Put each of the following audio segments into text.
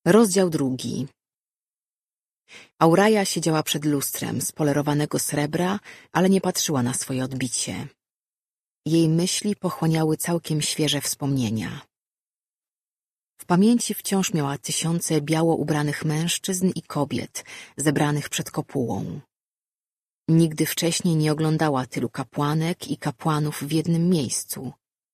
Rozdział 2. Auraja siedziała przed lustrem z polerowanego srebra, ale nie patrzyła na swoje odbicie. Jej myśli pochłaniały całkiem świeże wspomnienia. W pamięci wciąż miała tysiące biało ubranych mężczyzn i kobiet zebranych przed kopułą. Nigdy wcześniej nie oglądała tylu kapłanek i kapłanów w jednym miejscu.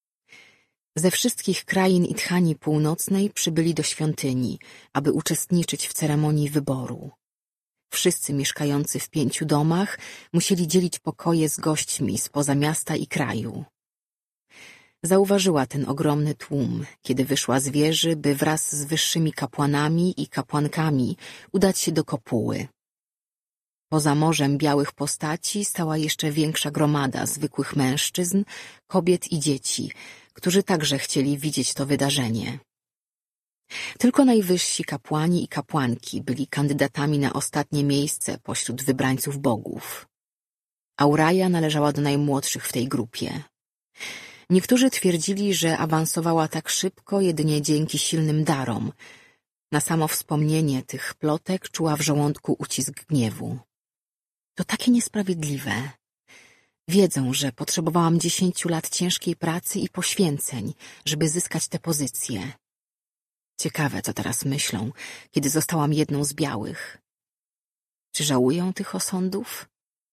Ze wszystkich krain Idhanii Północnej przybyli do świątyni, aby uczestniczyć w ceremonii wyboru. Wszyscy mieszkający w 5 domach musieli dzielić pokoje z gośćmi spoza miasta i kraju. Zauważyła ten ogromny tłum, kiedy wyszła z wieży, by wraz z wyższymi kapłanami i kapłankami udać się do kopuły. Poza morzem białych postaci stała jeszcze większa gromada zwykłych mężczyzn, kobiet i dzieci, którzy także chcieli widzieć to wydarzenie. Tylko najwyżsi kapłani i kapłanki byli kandydatami na ostatnie miejsce pośród wybrańców bogów. Auraja należała do najmłodszych w tej grupie. Niektórzy twierdzili, że awansowała tak szybko jedynie dzięki silnym darom. Na samo wspomnienie tych plotek czuła w żołądku ucisk gniewu. To takie niesprawiedliwe. Wiedzą, że potrzebowałam 10 lat ciężkiej pracy i poświęceń, żeby zyskać tę pozycję. Ciekawe, co teraz myślą, kiedy zostałam jedną z białych. Czy żałują tych osądów?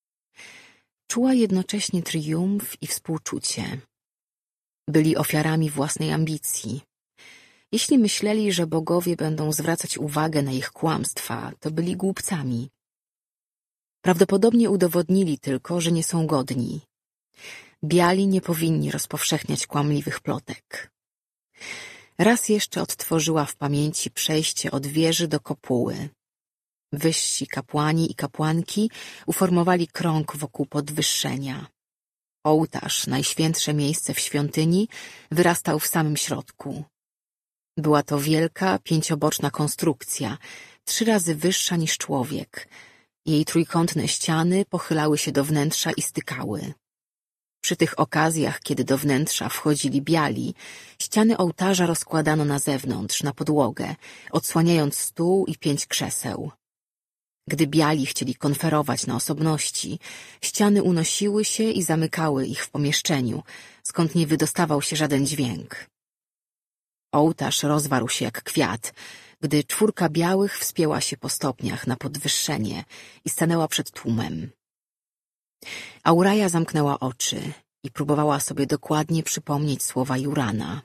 Czuła jednocześnie triumf i współczucie. Byli ofiarami własnej ambicji. Jeśli myśleli, że bogowie będą zwracać uwagę na ich kłamstwa, to byli głupcami. Prawdopodobnie udowodnili tylko, że nie są godni. Biali nie powinni rozpowszechniać kłamliwych plotek. Raz jeszcze odtworzyła w pamięci przejście od wieży do kopuły. Wyżsi kapłani i kapłanki uformowali krąg wokół podwyższenia. Ołtarz, najświętsze miejsce w świątyni, wyrastał w samym środku. Była to wielka, 5boczna konstrukcja, 3 razy wyższa niż człowiek. Jej trójkątne ściany pochylały się do wnętrza i stykały. Przy tych okazjach, kiedy do wnętrza wchodzili biali, ściany ołtarza rozkładano na zewnątrz, na podłogę, odsłaniając stół i 5 krzeseł. Gdy biali chcieli konferować na osobności, ściany unosiły się i zamykały ich w pomieszczeniu, skąd nie wydostawał się żaden dźwięk. Ołtarz rozwarł się jak kwiat, gdy 4 białych wspięła się po stopniach na podwyższenie i stanęła przed tłumem. Auraja zamknęła oczy i próbowała sobie dokładnie przypomnieć słowa Jurana.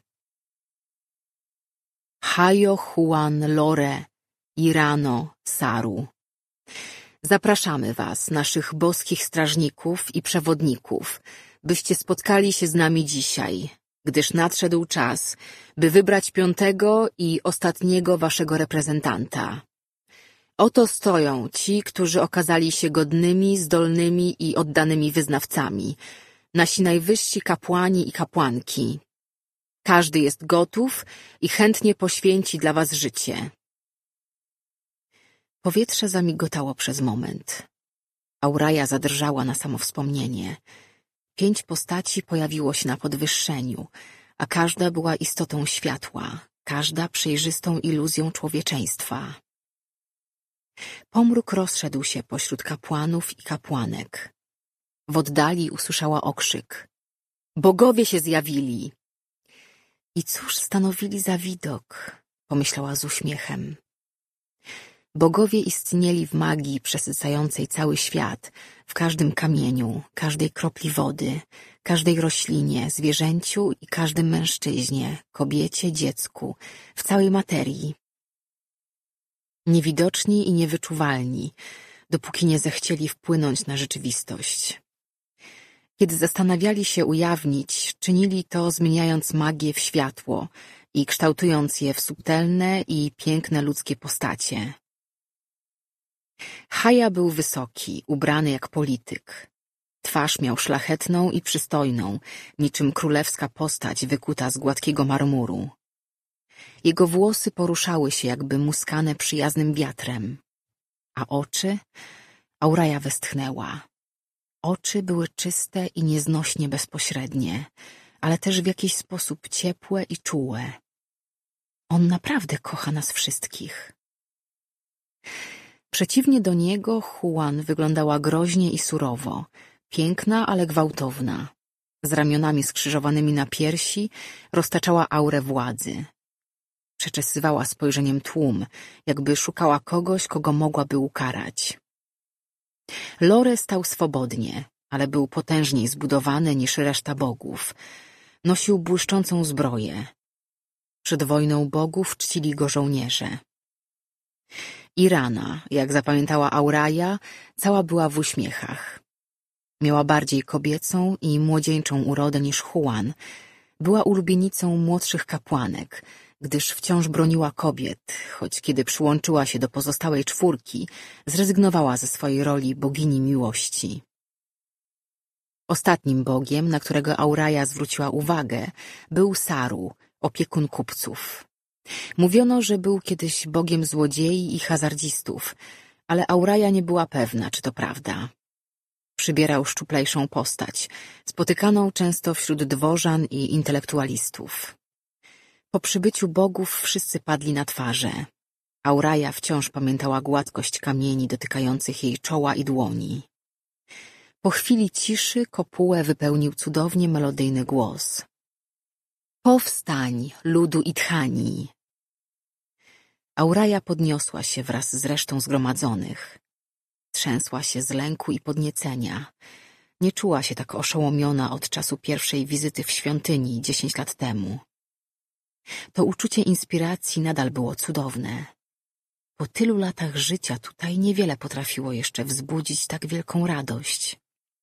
Hajo Juan Lore Irano Saru. Zapraszamy was, naszych boskich strażników i przewodników, byście spotkali się z nami dzisiaj, gdyż nadszedł czas, by wybrać 5. i ostatniego waszego reprezentanta. Oto stoją ci, którzy okazali się godnymi, zdolnymi i oddanymi wyznawcami, nasi najwyżsi kapłani i kapłanki. Każdy jest gotów i chętnie poświęci dla was życie. Powietrze zamigotało przez moment. Auraja zadrżała na samo wspomnienie. 5 postaci pojawiło się na podwyższeniu, a każda była istotą światła, każda przejrzystą iluzją człowieczeństwa. Pomruk rozszedł się pośród kapłanów i kapłanek. W oddali usłyszała okrzyk. Bogowie się zjawili! I cóż stanowili za widok, pomyślała z uśmiechem. Bogowie istnieli w magii przesycającej cały świat, w każdym kamieniu, każdej kropli wody, każdej roślinie, zwierzęciu i każdym mężczyźnie, kobiecie, dziecku, w całej materii. Niewidoczni i niewyczuwalni, dopóki nie zechcieli wpłynąć na rzeczywistość. Kiedy zastanawiali się ujawnić, czynili to zmieniając magię w światło i kształtując je w subtelne i piękne ludzkie postacie. Haja był wysoki, ubrany jak polityk. Twarz miał szlachetną i przystojną, niczym królewska postać wykuta z gładkiego marmuru. Jego włosy poruszały się jakby muskane przyjaznym wiatrem. A oczy? Auraja westchnęła. Oczy były czyste i nieznośnie bezpośrednie, ale też w jakiś sposób ciepłe i czułe. On naprawdę kocha nas wszystkich. Przeciwnie do niego Juan wyglądała groźnie i surowo, piękna, ale gwałtowna. Z ramionami skrzyżowanymi na piersi roztaczała aurę władzy. Przeczesywała spojrzeniem tłum, jakby szukała kogoś, kogo mogłaby ukarać. Lore stał swobodnie, ale był potężniej zbudowany niż reszta bogów. Nosił błyszczącą zbroję. Przed wojną bogów czcili go żołnierze. Irana, jak zapamiętała Auraja, cała była w uśmiechach. Miała bardziej kobiecą i młodzieńczą urodę niż Juan. Była ulubienicą młodszych kapłanek, gdyż wciąż broniła kobiet, choć kiedy przyłączyła się do pozostałej czwórki, zrezygnowała ze swojej roli bogini miłości. Ostatnim bogiem, na którego Auraja zwróciła uwagę, był Saru, opiekun kupców. Mówiono, że był kiedyś bogiem złodziei i hazardzistów, ale Auraja nie była pewna, czy to prawda. Przybierał szczuplejszą postać, spotykaną często wśród dworzan i intelektualistów. Po przybyciu bogów wszyscy padli na twarze. Auraja wciąż pamiętała gładkość kamieni dotykających jej czoła i dłoni. Po chwili ciszy kopułę wypełnił cudownie melodyjny głos. Powstań, ludu Idhanii! Auraja podniosła się wraz z resztą zgromadzonych. Trzęsła się z lęku i podniecenia. Nie czuła się tak oszołomiona od czasu pierwszej wizyty w świątyni 10 lat temu. To uczucie inspiracji nadal było cudowne. Po tylu latach życia tutaj niewiele potrafiło jeszcze wzbudzić tak wielką radość.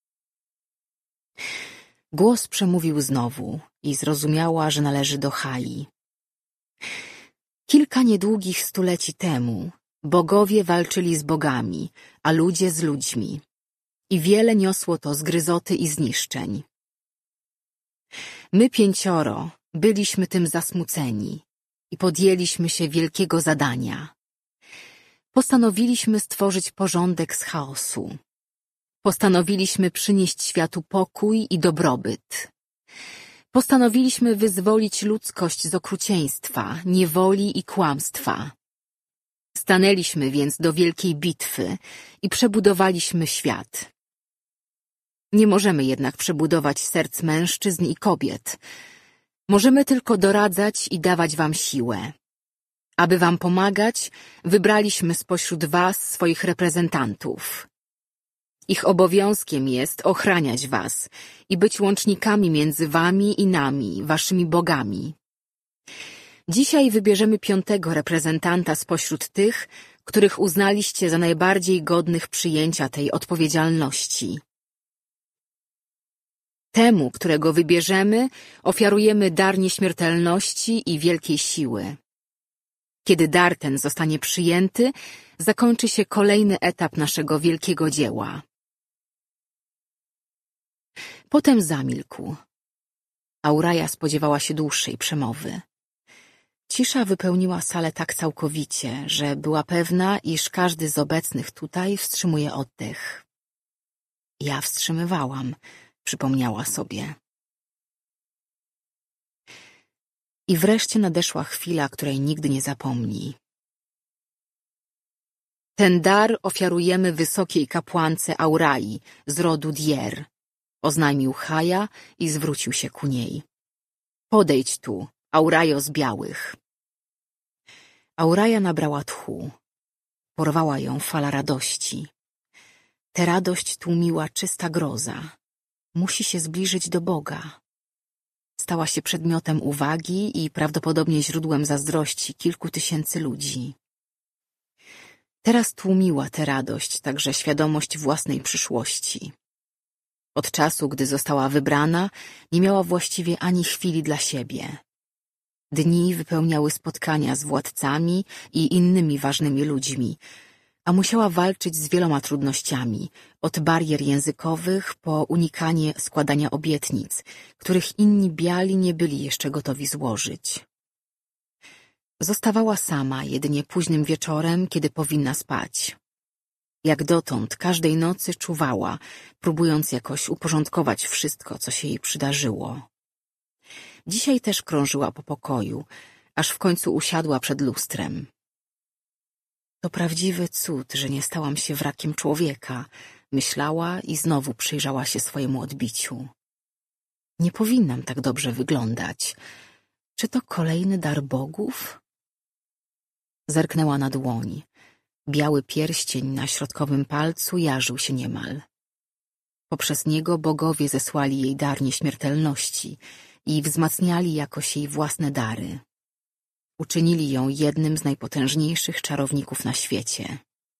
Głos przemówił znowu i zrozumiała, że należy do Hai. Kilka niedługich stuleci temu bogowie walczyli z bogami, a ludzie z ludźmi. I wiele niosło to zgryzoty i zniszczeń. My 5 byliśmy tym zasmuceni i podjęliśmy się wielkiego zadania. Postanowiliśmy stworzyć porządek z chaosu. Postanowiliśmy przynieść światu pokój i dobrobyt. Postanowiliśmy wyzwolić ludzkość z okrucieństwa, niewoli i kłamstwa. Stanęliśmy więc do wielkiej bitwy i przebudowaliśmy świat. Nie możemy jednak przebudować serc mężczyzn i kobiet. Możemy tylko doradzać i dawać wam siłę. Aby wam pomagać, wybraliśmy spośród was swoich reprezentantów. Ich obowiązkiem jest ochraniać was i być łącznikami między wami i nami, waszymi bogami. Dzisiaj wybierzemy 5. reprezentanta spośród tych, których uznaliście za najbardziej godnych przyjęcia tej odpowiedzialności. Temu, którego wybierzemy, ofiarujemy dar nieśmiertelności i wielkiej siły. Kiedy dar ten zostanie przyjęty, zakończy się kolejny etap naszego wielkiego dzieła. Potem zamilkł. Auraja spodziewała się dłuższej przemowy. Cisza wypełniła salę tak całkowicie, że była pewna, iż każdy z obecnych tutaj wstrzymuje oddech. Ja wstrzymywałam, przypomniała sobie. I wreszcie nadeszła chwila, której nigdy nie zapomni. Ten dar ofiarujemy wysokiej kapłance Aurai z rodu Dier, oznajmił Haja i zwrócił się ku niej. Podejdź tu, Aurajo z białych. Auraja nabrała tchu. Porwała ją fala radości. Tę radość tłumiła czysta groza. Musi się zbliżyć do Boga. Stała się przedmiotem uwagi i prawdopodobnie źródłem zazdrości kilku tysięcy ludzi. Teraz tłumiła tę radość także świadomość własnej przyszłości. Od czasu, gdy została wybrana, nie miała właściwie ani chwili dla siebie. Dni wypełniały spotkania z władcami i innymi ważnymi ludźmi, a musiała walczyć z wieloma trudnościami, od barier językowych po unikanie składania obietnic, których inni biali nie byli jeszcze gotowi złożyć. Zostawała sama jedynie późnym wieczorem, kiedy powinna spać. Jak dotąd każdej nocy czuwała, próbując jakoś uporządkować wszystko, co się jej przydarzyło. Dzisiaj też krążyła po pokoju, aż w końcu usiadła przed lustrem. To prawdziwy cud, że nie stałam się wrakiem człowieka, myślała i znowu przyjrzała się swojemu odbiciu. Nie powinnam tak dobrze wyglądać. Czy to kolejny dar bogów? Zerknęła na dłoń. Biały pierścień na środkowym palcu jarzył się niemal. Poprzez niego bogowie zesłali jej dar nieśmiertelności i wzmacniali jakoś jej własne dary. Uczynili ją jednym z najpotężniejszych czarowników na świecie.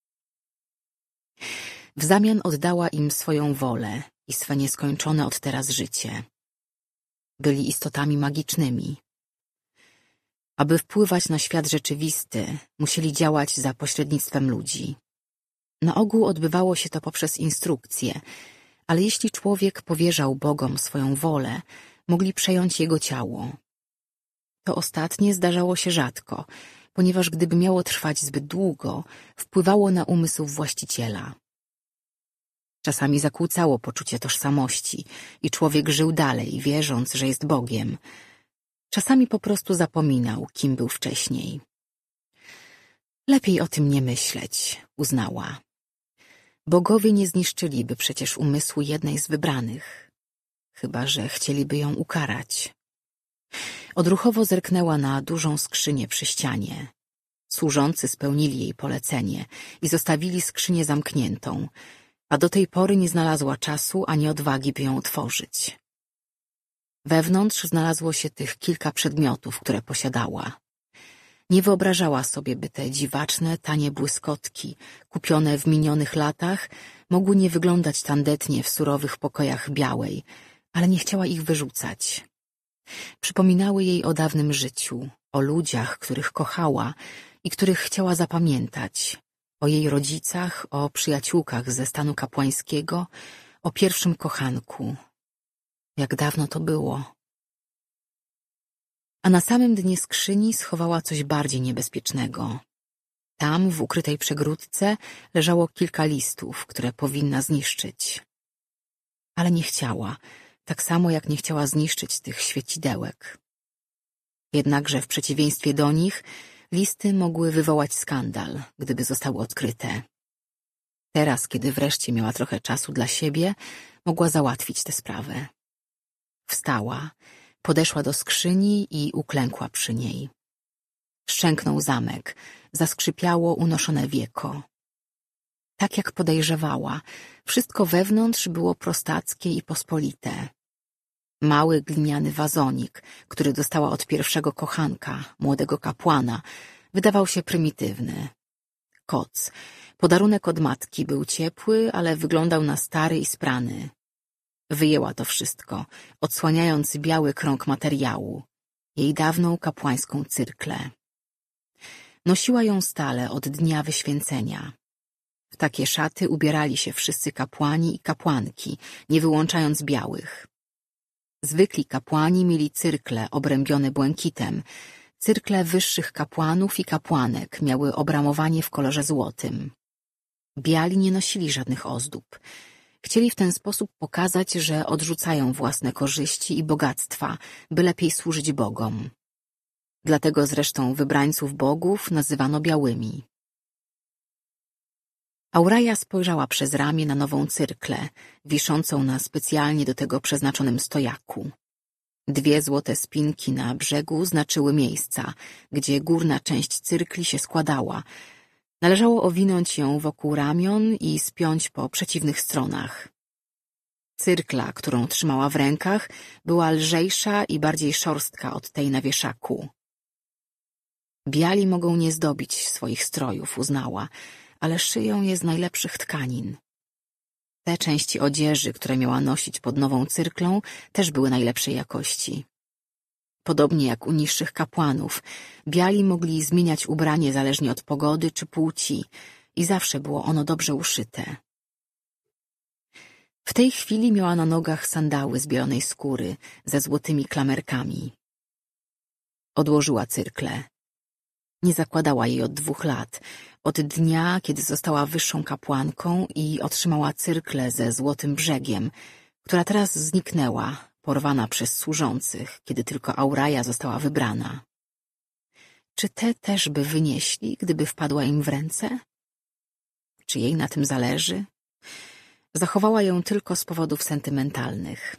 W zamian oddała im swoją wolę i swe nieskończone od teraz życie. Byli istotami magicznymi. Aby wpływać na świat rzeczywisty, musieli działać za pośrednictwem ludzi. Na ogół odbywało się to poprzez instrukcje, ale jeśli człowiek powierzał bogom swoją wolę, mogli przejąć jego ciało. To ostatnie zdarzało się rzadko, ponieważ gdyby miało trwać zbyt długo, wpływało na umysł właściciela. Czasami zakłócało poczucie tożsamości i człowiek żył dalej, wierząc, że jest Bogiem. Czasami po prostu zapominał, kim był wcześniej. Lepiej o tym nie myśleć, uznała. Bogowie nie zniszczyliby przecież umysłu jednej z wybranych, chyba że chcieliby ją ukarać. Odruchowo zerknęła na dużą skrzynię przy ścianie. Służący spełnili jej polecenie i zostawili skrzynię zamkniętą, a do tej pory nie znalazła czasu ani odwagi, by ją otworzyć. Wewnątrz znalazło się tych kilka przedmiotów, które posiadała. Nie wyobrażała sobie, by te dziwaczne, tanie błyskotki, kupione w minionych latach, mogły nie wyglądać tandetnie w surowych pokojach Białej, ale nie chciała ich wyrzucać. Przypominały jej o dawnym życiu, o ludziach, których kochała i których chciała zapamiętać, o jej rodzicach, o przyjaciółkach ze stanu kapłańskiego, o pierwszym kochanku. Jak dawno to było. A na samym dnie skrzyni schowała coś bardziej niebezpiecznego. Tam, w ukrytej przegródce, leżało kilka listów, które powinna zniszczyć. Ale nie chciała, tak samo jak nie chciała zniszczyć tych świecidełek. Jednakże w przeciwieństwie do nich, listy mogły wywołać skandal, gdyby zostały odkryte. Teraz, kiedy wreszcie miała trochę czasu dla siebie, mogła załatwić tę sprawę. Wstała, podeszła do skrzyni i uklękła przy niej. Szczęknął zamek, zaskrzypiało unoszone wieko. Tak jak podejrzewała, wszystko wewnątrz było prostackie i pospolite. Mały gliniany wazonik, który dostała od pierwszego kochanka, młodego kapłana, wydawał się prymitywny. Koc, podarunek od matki, był ciepły, ale wyglądał na stary i sprany. Wyjęła to wszystko, odsłaniając biały krąg materiału, jej dawną kapłańską cyrklę. Nosiła ją stale od dnia wyświęcenia. W takie szaty ubierali się wszyscy kapłani i kapłanki, nie wyłączając białych. Zwykli kapłani mieli cyrkle obrębione błękitem. Cyrkle wyższych kapłanów i kapłanek miały obramowanie w kolorze złotym. Biali nie nosili żadnych ozdób. Chcieli w ten sposób pokazać, że odrzucają własne korzyści i bogactwa, by lepiej służyć bogom. Dlatego zresztą wybrańców bogów nazywano białymi. Auraja spojrzała przez ramię na nową cyrklę, wiszącą na specjalnie do tego przeznaczonym stojaku. 2 złote spinki na brzegu znaczyły miejsca, gdzie górna część cyrkli się składała. Należało owinąć ją wokół ramion i spiąć po przeciwnych stronach. Cyrkla, którą trzymała w rękach, była lżejsza i bardziej szorstka od tej na wieszaku. Biali mogą nie zdobić swoich strojów, uznała, ale szyją je z najlepszych tkanin. Te części odzieży, które miała nosić pod nową cyrklą, też były najlepszej jakości. Podobnie jak u niższych kapłanów, biali mogli zmieniać ubranie zależnie od pogody czy płci i zawsze było ono dobrze uszyte. W tej chwili miała na nogach sandały z bielonej skóry ze złotymi klamerkami. Odłożyła cyrklę. Nie zakładała jej od 2 lat, od dnia, kiedy została wyższą kapłanką i otrzymała cyrklę ze złotym brzegiem, która teraz zniknęła, porwana przez służących, kiedy tylko Auraja została wybrana. Czy te też by wynieśli, gdyby wpadła im w ręce? Czy jej na tym zależy? Zachowała ją tylko z powodów sentymentalnych.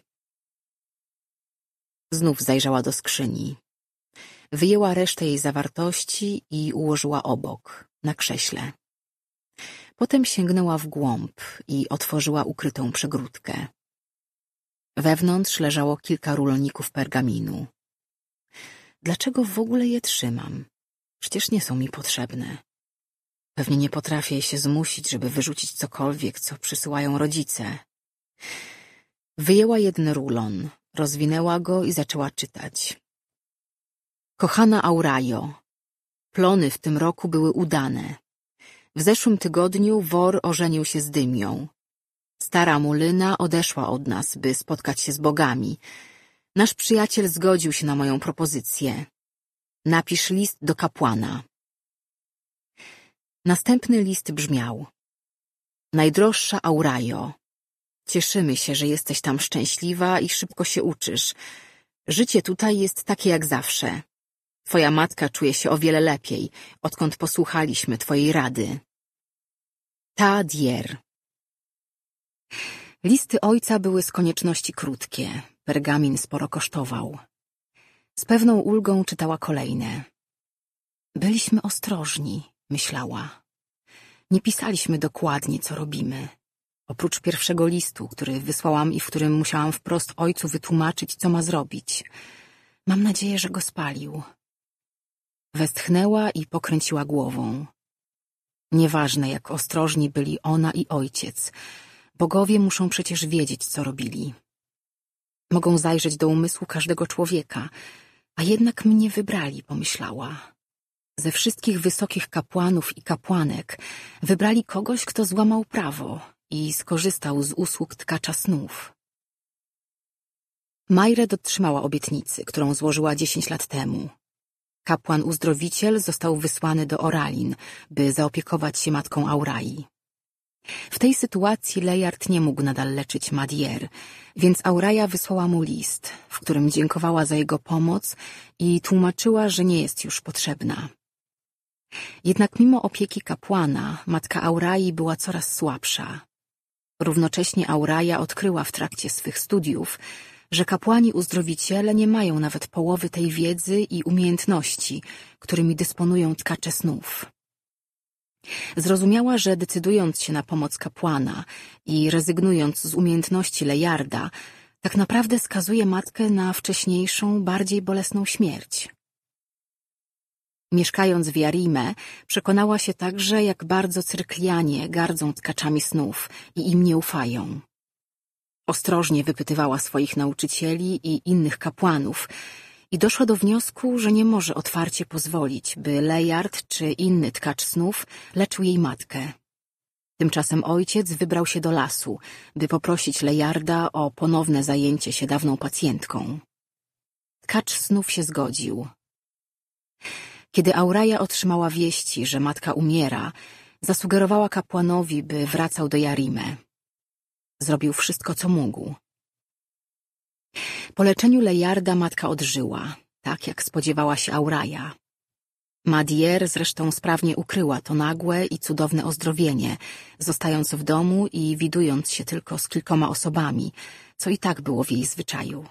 Znów zajrzała do skrzyni. Wyjęła resztę jej zawartości i ułożyła obok, na krześle. Potem sięgnęła w głąb i otworzyła ukrytą przegródkę. Wewnątrz leżało kilka ruloników pergaminu. Dlaczego w ogóle je trzymam? Przecież nie są mi potrzebne. Pewnie nie potrafię się zmusić, żeby wyrzucić cokolwiek, co przysyłają rodzice. Wyjęła jeden rulon, rozwinęła go i zaczęła czytać. Kochana Aurajo, plony w tym roku były udane. W zeszłym tygodniu wor ożenił się z Dymią. Stara Mulyna odeszła od nas, by spotkać się z bogami. Nasz przyjaciel zgodził się na moją propozycję. Napisz list do kapłana. Następny list brzmiał. Najdroższa Aurajo, cieszymy się, że jesteś tam szczęśliwa i szybko się uczysz. Życie tutaj jest takie jak zawsze. Twoja matka czuje się o wiele lepiej, odkąd posłuchaliśmy twojej rady. Ta Dier. Listy ojca były z konieczności krótkie. Pergamin sporo kosztował. Z pewną ulgą czytała kolejne. Byliśmy ostrożni, myślała. Nie pisaliśmy dokładnie, co robimy. Oprócz pierwszego listu, który wysłałam i w którym musiałam wprost ojcu wytłumaczyć, co ma zrobić. Mam nadzieję, że go spalił. Westchnęła i pokręciła głową. Nieważne, jak ostrożni byli ona i ojciec. Bogowie muszą przecież wiedzieć, co robili. Mogą zajrzeć do umysłu każdego człowieka, a jednak mnie wybrali, pomyślała. Ze wszystkich wysokich kapłanów i kapłanek wybrali kogoś, kto złamał prawo i skorzystał z usług tkacza snów. Majre dotrzymała obietnicy, którą złożyła 10 lat temu. Kapłan uzdrowiciel został wysłany do Oralin, by zaopiekować się matką Aurai. W tej sytuacji Lejard nie mógł nadal leczyć Madier, więc Auraja wysłała mu list, w którym dziękowała za jego pomoc i tłumaczyła, że nie jest już potrzebna. Jednak mimo opieki kapłana, matka Aurai była coraz słabsza. Równocześnie Auraja odkryła w trakcie swych studiów, że kapłani uzdrowiciele nie mają nawet połowy tej wiedzy i umiejętności, którymi dysponują tkacze snów. Zrozumiała, że decydując się na pomoc kapłana i rezygnując z umiejętności Lejarda, tak naprawdę skazuje matkę na wcześniejszą, bardziej bolesną śmierć. Mieszkając w Jarime, przekonała się także, jak bardzo Cyrklianie gardzą tkaczami snów i im nie ufają. Ostrożnie wypytywała swoich nauczycieli i innych kapłanów i doszła do wniosku, że nie może otwarcie pozwolić, by Lejard czy inny tkacz snów leczył jej matkę. Tymczasem ojciec wybrał się do lasu, by poprosić Lejarda o ponowne zajęcie się dawną pacjentką. Tkacz snów się zgodził. Kiedy Auraja otrzymała wieści, że matka umiera, zasugerowała kapłanowi, by wracał do Jarime. Zrobił wszystko, co mógł. Po leczeniu Lejarda matka odżyła, tak jak spodziewała się Auraja. Madier zresztą sprawnie ukryła to nagłe i cudowne ozdrowienie, zostając w domu i widując się tylko z kilkoma osobami, co i tak było w jej zwyczaju.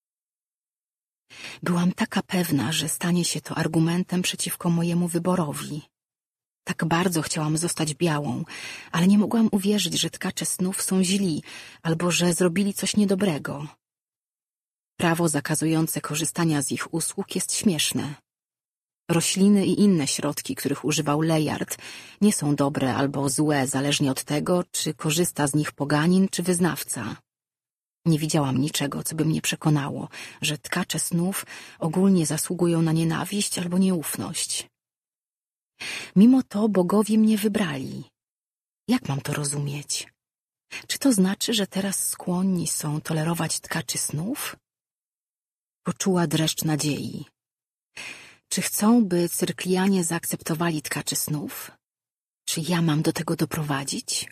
Byłam taka pewna, że stanie się to argumentem przeciwko mojemu wyborowi. Tak bardzo chciałam zostać białą, ale nie mogłam uwierzyć, że tkacze snów są źli albo że zrobili coś niedobrego. Prawo zakazujące korzystania z ich usług jest śmieszne. Rośliny i inne środki, których używał Lejard, nie są dobre albo złe, zależnie od tego, czy korzysta z nich poganin czy wyznawca. Nie widziałam niczego, co by mnie przekonało, że tkacze snów ogólnie zasługują na nienawiść albo nieufność. Mimo to bogowie mnie wybrali. Jak mam to rozumieć? Czy to znaczy, że teraz skłonni są tolerować tkaczy snów? Poczuła dreszcz nadziei. Czy chcą, by Cyrklianie zaakceptowali tkaczy snów? Czy ja mam do tego doprowadzić?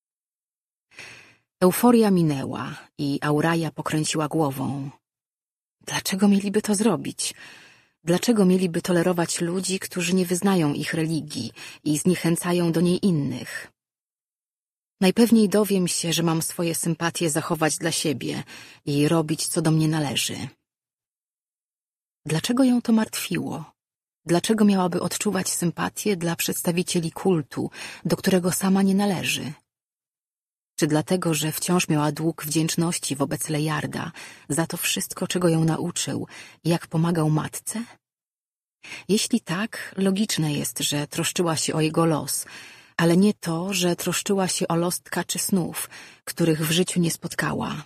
Euforia minęła i Auraja pokręciła głową. Dlaczego mieliby to zrobić? Dlaczego mieliby tolerować ludzi, którzy nie wyznają ich religii i zniechęcają do niej innych? Najpewniej dowiem się, że mam swoje sympatie zachować dla siebie i robić, co do mnie należy. Dlaczego ją to martwiło? Dlaczego miałaby odczuwać sympatię dla przedstawicieli kultu, do którego sama nie należy? Czy dlatego, że wciąż miała dług wdzięczności wobec Lejarda za to wszystko, czego ją nauczył i jak pomagał matce? Jeśli tak, logiczne jest, że troszczyła się o jego los, ale nie to, że troszczyła się o los tkaczy snów, których w życiu nie spotkała.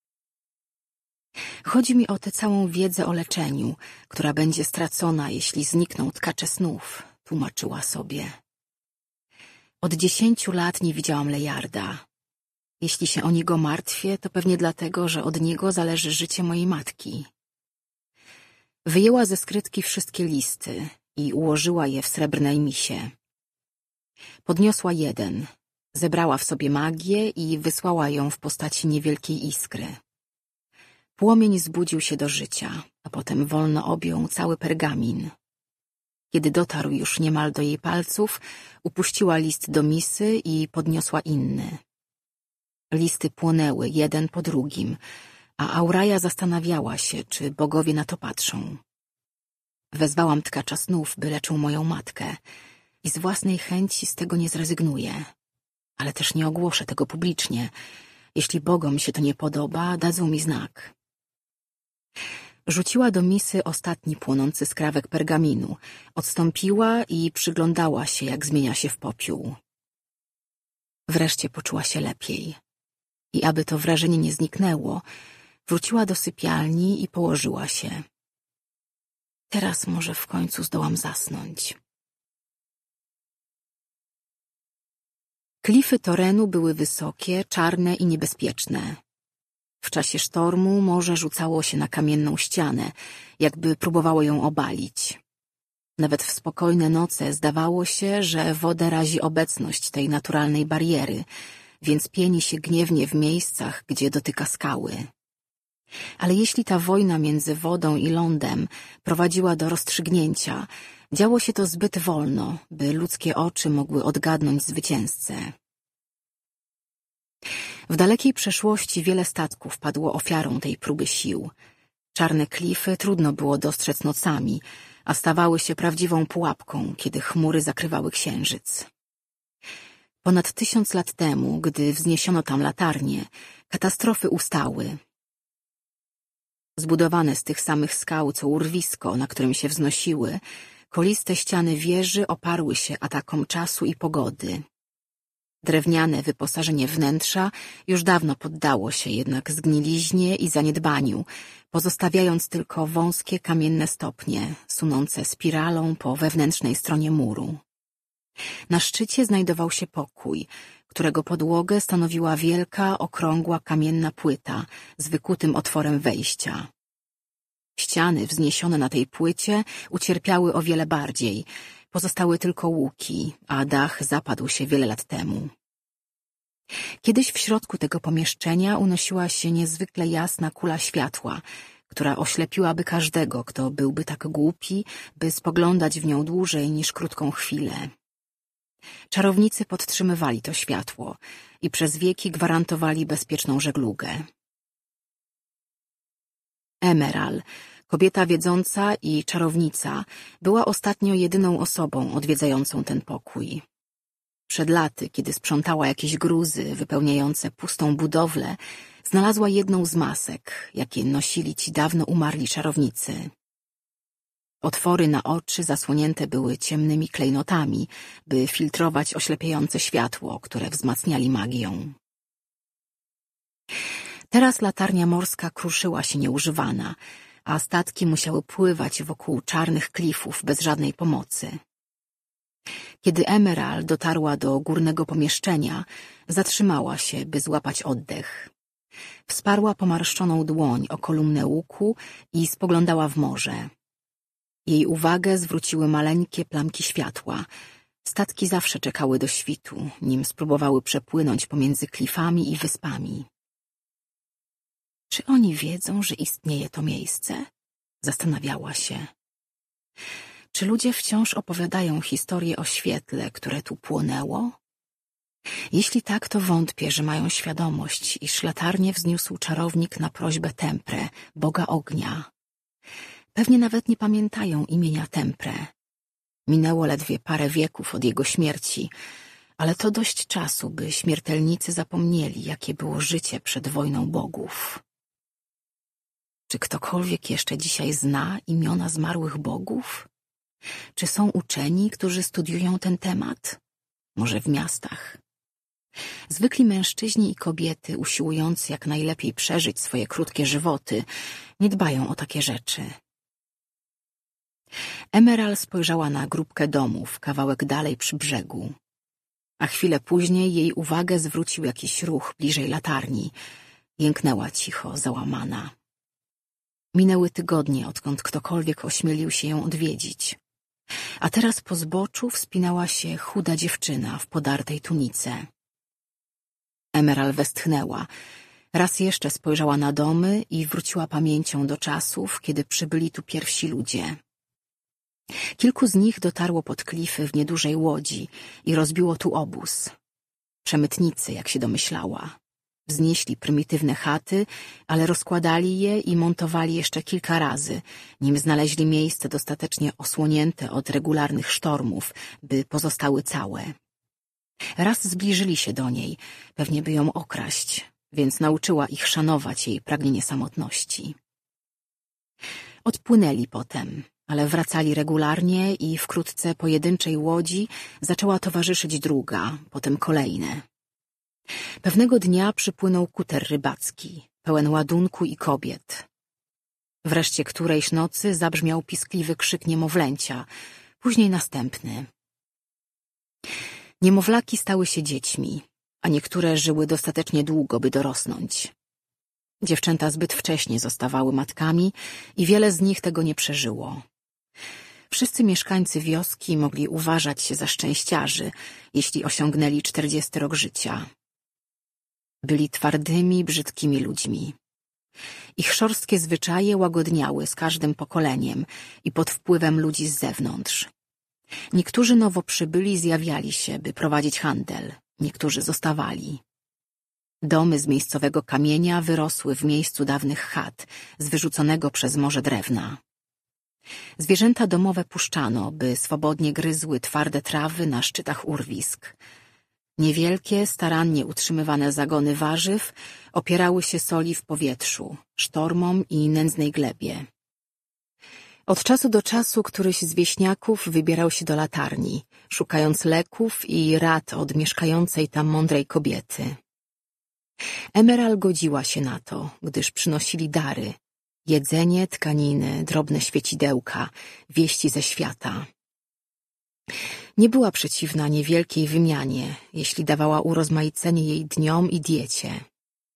Chodzi mi o tę całą wiedzę o leczeniu, która będzie stracona, jeśli znikną tkacze snów, tłumaczyła sobie. Od 10 lat nie widziałam Lejarda. Jeśli się o niego martwię, to pewnie dlatego, że od niego zależy życie mojej matki. Wyjęła ze skrytki wszystkie listy i ułożyła je w srebrnej misie. Podniosła jeden, zebrała w sobie magię i wysłała ją w postaci niewielkiej iskry. Płomień zbudził się do życia, a potem wolno objął cały pergamin. Kiedy dotarł już niemal do jej palców, upuściła list do misy i podniosła inny. Listy płonęły jeden po drugim, a Auraja zastanawiała się, czy bogowie na to patrzą. Wezwałam tkacza snów, by leczył moją matkę i z własnej chęci z tego nie zrezygnuję. Ale też nie ogłoszę tego publicznie. Jeśli bogom się to nie podoba, dadzą mi znak. Rzuciła do misy ostatni płonący skrawek pergaminu, odstąpiła i przyglądała się, jak zmienia się w popiół. Wreszcie poczuła się lepiej. I aby to wrażenie nie zniknęło, wróciła do sypialni i położyła się. Teraz może w końcu zdołam zasnąć. Klify Torenu były wysokie, czarne i niebezpieczne. W czasie sztormu morze rzucało się na kamienną ścianę, jakby próbowało ją obalić. Nawet w spokojne noce zdawało się, że wodę razi obecność tej naturalnej bariery, więc pieni się gniewnie w miejscach, gdzie dotyka skały. Ale jeśli ta wojna między wodą i lądem prowadziła do rozstrzygnięcia, działo się to zbyt wolno, by ludzkie oczy mogły odgadnąć zwycięzcę. W dalekiej przeszłości wiele statków padło ofiarą tej próby sił. Czarne klify trudno było dostrzec nocami, a stawały się prawdziwą pułapką, kiedy chmury zakrywały księżyc. Ponad 1000 lat temu, gdy wzniesiono tam latarnie, katastrofy ustały. Zbudowane z tych samych skał co urwisko, na którym się wznosiły, koliste ściany wieży oparły się atakom czasu i pogody. Drewniane wyposażenie wnętrza już dawno poddało się jednak zgniliźnie i zaniedbaniu, pozostawiając tylko wąskie kamienne stopnie, sunące spiralą po wewnętrznej stronie muru. Na szczycie znajdował się pokój, którego podłogę stanowiła wielka, okrągła kamienna płyta z wykutym otworem wejścia. Ściany wzniesione na tej płycie ucierpiały o wiele bardziej, pozostały tylko łuki, a dach zapadł się wiele lat temu. Kiedyś w środku tego pomieszczenia unosiła się niezwykle jasna kula światła, która oślepiłaby każdego, kto byłby tak głupi, by spoglądać w nią dłużej niż krótką chwilę. Czarownicy podtrzymywali to światło i przez wieki gwarantowali bezpieczną żeglugę. Emerald, kobieta wiedząca i czarownica, była ostatnio jedyną osobą odwiedzającą ten pokój. Przed laty, kiedy sprzątała jakieś gruzy wypełniające pustą budowlę, znalazła jedną z masek, jakie nosili ci dawno umarli czarownicy. Otwory na oczy zasłonięte były ciemnymi klejnotami, by filtrować oślepiające światło, które wzmacniali magią. Teraz latarnia morska kruszyła się nieużywana, a statki musiały pływać wokół czarnych klifów bez żadnej pomocy. Kiedy Emerald dotarła do górnego pomieszczenia, zatrzymała się, by złapać oddech. Wsparła pomarszczoną dłoń o kolumnę łuku i spoglądała w morze. Jej uwagę zwróciły maleńkie plamki światła. Statki zawsze czekały do świtu, nim spróbowały przepłynąć pomiędzy klifami i wyspami. Czy oni wiedzą, że istnieje to miejsce? Zastanawiała się. Czy ludzie wciąż opowiadają historię o świetle, które tu płonęło? Jeśli tak, to wątpię, że mają świadomość, iż latarnię wzniósł czarownik na prośbę Tempre, boga ognia. Pewnie nawet nie pamiętają imienia Tempre. Minęło ledwie parę wieków od jego śmierci, ale to dość czasu, by śmiertelnicy zapomnieli, jakie było życie przed wojną bogów. Czy ktokolwiek jeszcze dzisiaj zna imiona zmarłych bogów? Czy są uczeni, którzy studiują ten temat? Może w miastach? Zwykli mężczyźni i kobiety, usiłujący jak najlepiej przeżyć swoje krótkie żywoty, nie dbają o takie rzeczy. Emerald spojrzała na grupkę domów, kawałek dalej przy brzegu. A chwilę później jej uwagę zwrócił jakiś ruch bliżej latarni. Jęknęła cicho, załamana. Minęły tygodnie, odkąd ktokolwiek ośmielił się ją odwiedzić. A teraz po zboczu wspinała się chuda dziewczyna w podartej tunice. Emerald westchnęła. Raz jeszcze spojrzała na domy i wróciła pamięcią do czasów, kiedy przybyli tu pierwsi ludzie. Kilku z nich dotarło pod klify w niedużej łodzi i rozbiło tu obóz. Przemytnicy, jak się domyślała. Wznieśli prymitywne chaty, ale rozkładali je i montowali jeszcze kilka razy, nim znaleźli miejsce dostatecznie osłonięte od regularnych sztormów, by pozostały całe. Raz zbliżyli się do niej, pewnie by ją okraść, więc nauczyła ich szanować jej pragnienie samotności. Odpłynęli potem, ale wracali regularnie i wkrótce pojedynczej łodzi zaczęła towarzyszyć druga, potem kolejne. Pewnego dnia przypłynął kuter rybacki, pełen ładunku i kobiet. Wreszcie którejś nocy zabrzmiał piskliwy krzyk niemowlęcia, później następny. Niemowlaki stały się dziećmi, a niektóre żyły dostatecznie długo, by dorosnąć. Dziewczęta zbyt wcześnie zostawały matkami i wiele z nich tego nie przeżyło. Wszyscy mieszkańcy wioski mogli uważać się za szczęściarzy, jeśli osiągnęli 40 rok życia. Byli twardymi, brzydkimi ludźmi. Ich szorstkie zwyczaje łagodniały z każdym pokoleniem i pod wpływem ludzi z zewnątrz. Niektórzy nowo przybyli zjawiali się, by prowadzić handel, niektórzy zostawali. Domy z miejscowego kamienia wyrosły w miejscu dawnych chat, z wyrzuconego przez morze drewna. Zwierzęta domowe puszczano, by swobodnie gryzły twarde trawy na szczytach urwisk. Niewielkie, starannie utrzymywane zagony warzyw opierały się soli w powietrzu, sztormom i nędznej glebie. Od czasu do czasu któryś z wieśniaków wybierał się do latarni, szukając leków i rad od mieszkającej tam mądrej kobiety. Emerald godziła się na to, gdyż przynosili dary, jedzenie, tkaniny, drobne świecidełka, wieści ze świata. Nie była przeciwna niewielkiej wymianie, jeśli dawała urozmaicenie jej dniom i diecie.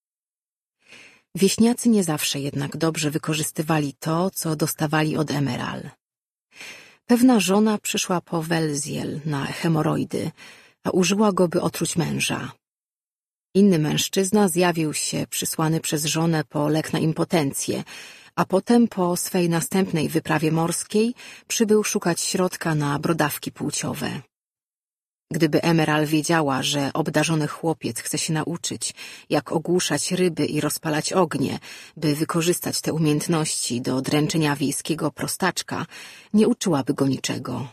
Wieśniacy nie zawsze jednak dobrze wykorzystywali to, co dostawali od Emerald. Pewna żona przyszła po Welziel na hemoroidy, a użyła go, by otruć męża. Inny mężczyzna zjawił się przysłany przez żonę po lek na impotencję, a potem po swej następnej wyprawie morskiej przybył szukać środka na brodawki płciowe. Gdyby Emerald wiedziała, że obdarzony chłopiec chce się nauczyć, jak ogłuszać ryby i rozpalać ognie, by wykorzystać te umiejętności do dręczenia wiejskiego prostaczka, nie uczyłaby go niczego.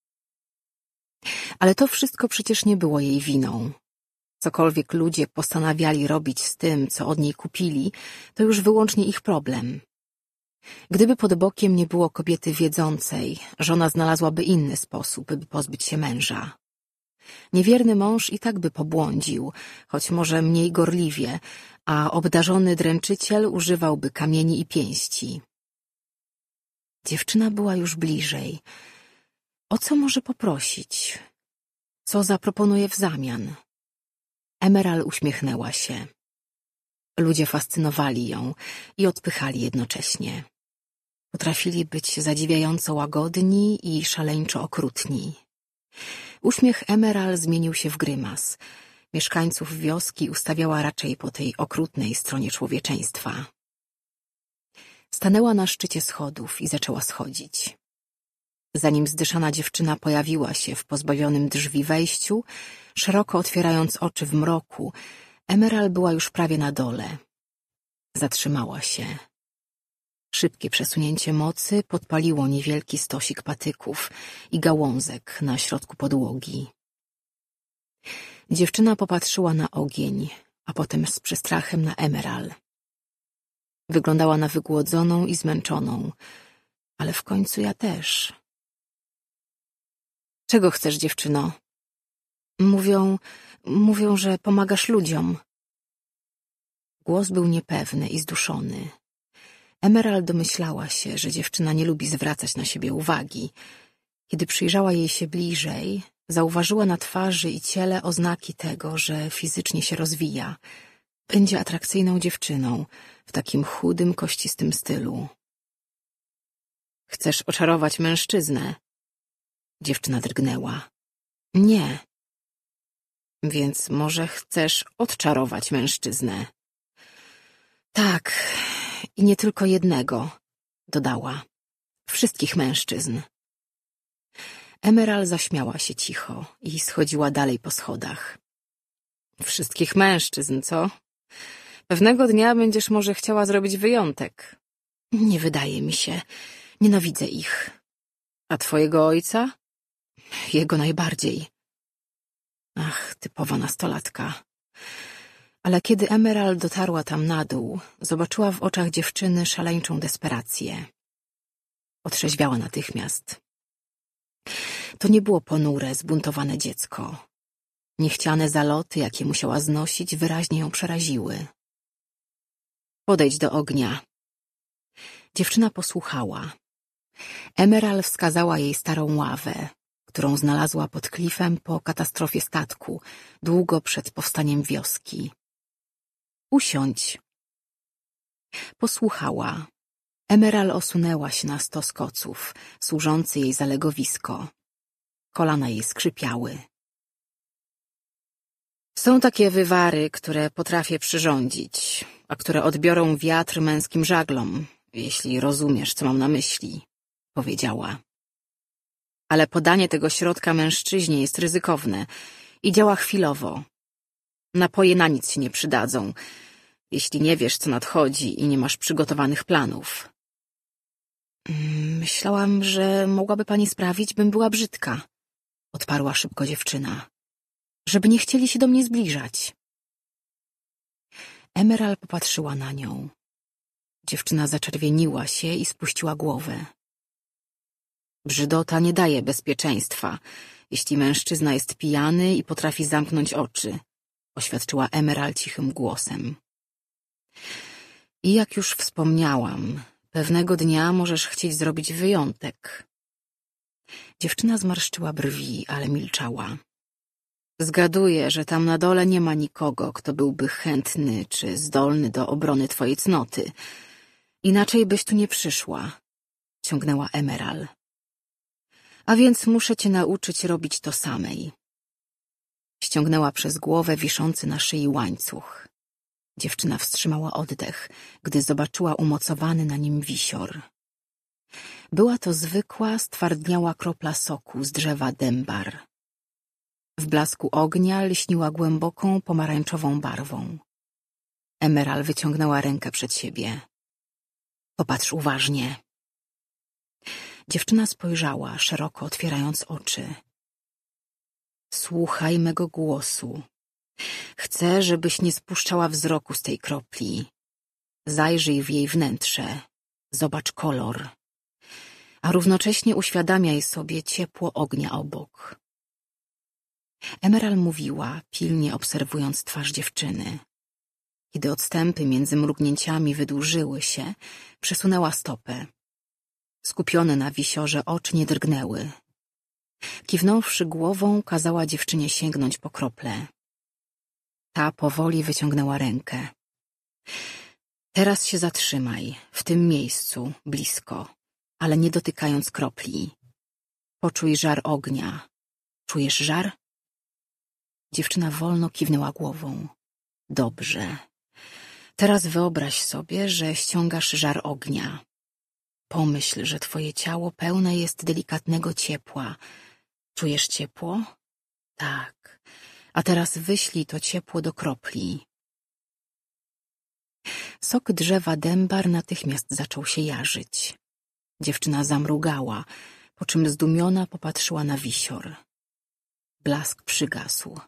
Ale to wszystko przecież nie było jej winą. Cokolwiek ludzie postanawiali robić z tym, co od niej kupili, to już wyłącznie ich problem. Gdyby pod bokiem nie było kobiety wiedzącej, żona znalazłaby inny sposób, by pozbyć się męża. Niewierny mąż i tak by pobłądził, choć może mniej gorliwie, a obdarzony dręczyciel używałby kamieni i pięści. Dziewczyna była już bliżej. O co może poprosić? Co zaproponuje w zamian? Emerald uśmiechnęła się. Ludzie fascynowali ją i odpychali jednocześnie. Potrafili być zadziwiająco łagodni i szaleńczo okrutni. Uśmiech Emerald zmienił się w grymas. Mieszkańców wioski ustawiała raczej po tej okrutnej stronie człowieczeństwa. Stanęła na szczycie schodów i zaczęła schodzić. Zanim zdyszana dziewczyna pojawiła się w pozbawionym drzwi wejściu, szeroko otwierając oczy w mroku, Emerald była już prawie na dole. Zatrzymała się. Szybkie przesunięcie mocy podpaliło niewielki stosik patyków i gałązek na środku podłogi. Dziewczyna popatrzyła na ogień, a potem z przestrachem na Emerald. Wyglądała na wygłodzoną i zmęczoną, ale w końcu ja też. Czego chcesz, dziewczyno? Mówią, że pomagasz ludziom. Głos był niepewny i zduszony. Emerald domyślała się, że dziewczyna nie lubi zwracać na siebie uwagi. Kiedy przyjrzała jej się bliżej, zauważyła na twarzy i ciele oznaki tego, że fizycznie się rozwija. Będzie atrakcyjną dziewczyną w takim chudym, kościstym stylu. Chcesz oczarować mężczyznę? Dziewczyna drgnęła. Nie. Więc może chcesz odczarować mężczyznę? Tak, i nie tylko jednego, dodała. Wszystkich mężczyzn. Emerald zaśmiała się cicho i schodziła dalej po schodach. Wszystkich mężczyzn, co? Pewnego dnia będziesz może chciała zrobić wyjątek. Nie wydaje mi się. Nienawidzę ich. A twojego ojca? Jego najbardziej. Ach, typowa nastolatka. Ale kiedy Emerald dotarła tam na dół, zobaczyła w oczach dziewczyny szaleńczą desperację. Otrzeźwiała natychmiast. To nie było ponure, zbuntowane dziecko. Niechciane zaloty, jakie musiała znosić, wyraźnie ją przeraziły. Podejdź do ognia. Dziewczyna posłuchała. Emerald wskazała jej starą ławę, którą znalazła pod klifem po katastrofie statku, długo przed powstaniem wioski. Usiądź. Posłuchała. Emerald osunęła się na stos koców, służący jej za legowisko. Kolana jej skrzypiały. Są takie wywary, które potrafię przyrządzić, a które odbiorą wiatr męskim żaglom, jeśli rozumiesz, co mam na myśli, powiedziała. Ale podanie tego środka mężczyźnie jest ryzykowne i działa chwilowo. Napoje na nic się nie przydadzą, jeśli nie wiesz, co nadchodzi i nie masz przygotowanych planów. Myślałam, że mogłaby pani sprawić, bym była brzydka, odparła szybko dziewczyna. Żeby nie chcieli się do mnie zbliżać. Emerald popatrzyła na nią. Dziewczyna zaczerwieniła się i spuściła głowę. Brzydota nie daje bezpieczeństwa, jeśli mężczyzna jest pijany i potrafi zamknąć oczy, oświadczyła Emerald cichym głosem. I jak już wspomniałam, pewnego dnia możesz chcieć zrobić wyjątek. Dziewczyna zmarszczyła brwi, ale milczała. Zgaduję, że tam na dole nie ma nikogo, kto byłby chętny czy zdolny do obrony twojej cnoty. Inaczej byś tu nie przyszła, ciągnęła Emerald. A więc muszę cię nauczyć robić to samej. Ściągnęła przez głowę wiszący na szyi łańcuch. Dziewczyna wstrzymała oddech, gdy zobaczyła umocowany na nim wisior. Była to zwykła, stwardniała kropla soku z drzewa dębar. W blasku ognia lśniła głęboką, pomarańczową barwą. Emerald wyciągnęła rękę przed siebie. Popatrz uważnie. Dziewczyna spojrzała, szeroko otwierając oczy. Słuchaj mego głosu. Chcę, żebyś nie spuszczała wzroku z tej kropli. Zajrzyj w jej wnętrze. Zobacz kolor. A równocześnie uświadamiaj sobie ciepło ognia obok. Emerald mówiła, pilnie obserwując twarz dziewczyny. Kiedy odstępy między mrugnięciami wydłużyły się, przesunęła stopę. Skupione na wisiorze oczy nie drgnęły. Kiwnąwszy głową, kazała dziewczynie sięgnąć po kroplę. Ta powoli wyciągnęła rękę. Teraz się zatrzymaj, w tym miejscu, blisko, ale nie dotykając kropli. Poczuj żar ognia. Czujesz żar? Dziewczyna wolno kiwnęła głową. Dobrze. Teraz wyobraź sobie, że ściągasz żar ognia. Pomyśl, że twoje ciało pełne jest delikatnego ciepła. Czujesz ciepło? Tak. A teraz wyślij to ciepło do kropli. Sok drzewa dębar natychmiast zaczął się jarzyć. Dziewczyna zamrugała, po czym zdumiona popatrzyła na wisior. Blask przygasł.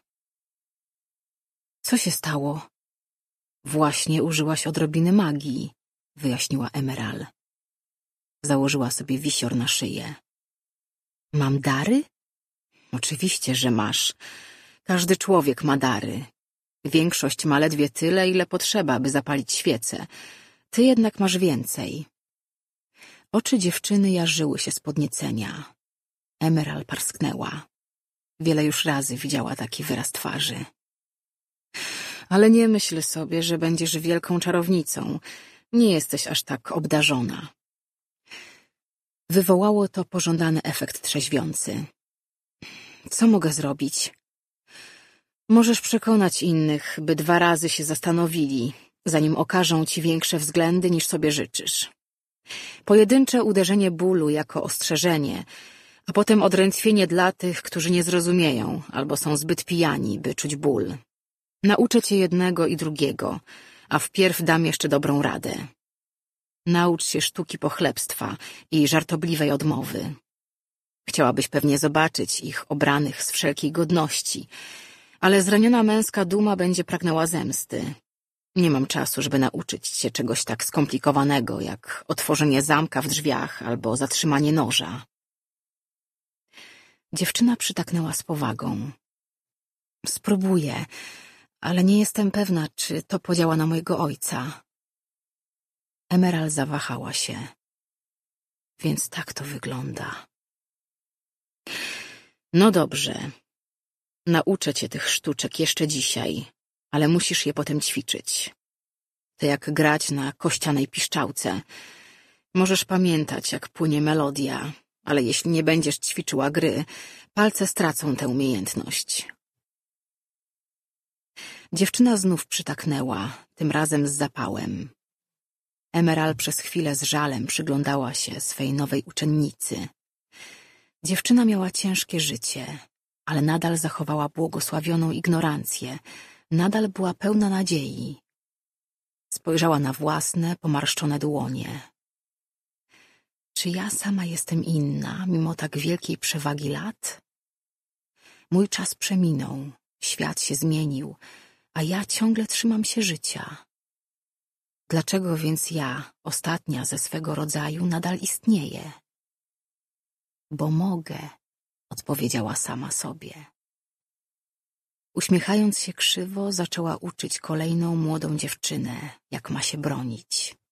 Co się stało? Właśnie użyłaś odrobiny magii, wyjaśniła Emerald. Założyła sobie wisior na szyję. Mam dary? Oczywiście, że masz. Każdy człowiek ma dary. Większość ma ledwie tyle, ile potrzeba, by zapalić świecę. Ty jednak masz więcej. Oczy dziewczyny jarzyły się z podniecenia. Emerald parsknęła. Wiele już razy widziała taki wyraz twarzy. Ale nie myśl sobie, że będziesz wielką czarownicą. Nie jesteś aż tak obdarzona. Wywołało to pożądany efekt trzeźwiący. Co mogę zrobić? Możesz przekonać innych, by 2 razy się zastanowili, zanim okażą ci większe względy, niż sobie życzysz. Pojedyncze uderzenie bólu jako ostrzeżenie, a potem odrętwienie dla tych, którzy nie zrozumieją albo są zbyt pijani, by czuć ból. Nauczę cię jednego i drugiego, a wpierw dam jeszcze dobrą radę. Naucz się sztuki pochlebstwa i żartobliwej odmowy. Chciałabyś pewnie zobaczyć ich obranych z wszelkiej godności, ale zraniona męska duma będzie pragnęła zemsty. Nie mam czasu, żeby nauczyć cię czegoś tak skomplikowanego, jak otworzenie zamka w drzwiach albo zatrzymanie noża. Dziewczyna przytaknęła z powagą. Spróbuję, ale nie jestem pewna, czy to podziała na mojego ojca. Emerald zawahała się. Więc tak to wygląda. No dobrze. Nauczę cię tych sztuczek jeszcze dzisiaj, ale musisz je potem ćwiczyć. To jak grać na kościanej piszczałce. Możesz pamiętać, jak płynie melodia, ale jeśli nie będziesz ćwiczyła gry, palce stracą tę umiejętność. Dziewczyna znów przytaknęła, tym razem z zapałem. Emerald przez chwilę z żalem przyglądała się swej nowej uczennicy. Dziewczyna miała ciężkie życie, ale nadal zachowała błogosławioną ignorancję, nadal była pełna nadziei. Spojrzała na własne, pomarszczone dłonie. Czy ja sama jestem inna, mimo tak wielkiej przewagi lat? Mój czas przeminął, świat się zmienił, a ja ciągle trzymam się życia. Dlaczego więc ja, ostatnia ze swego rodzaju, nadal istnieję? Bo mogę, odpowiedziała sama sobie. Uśmiechając się krzywo, zaczęła uczyć kolejną młodą dziewczynę, jak ma się bronić.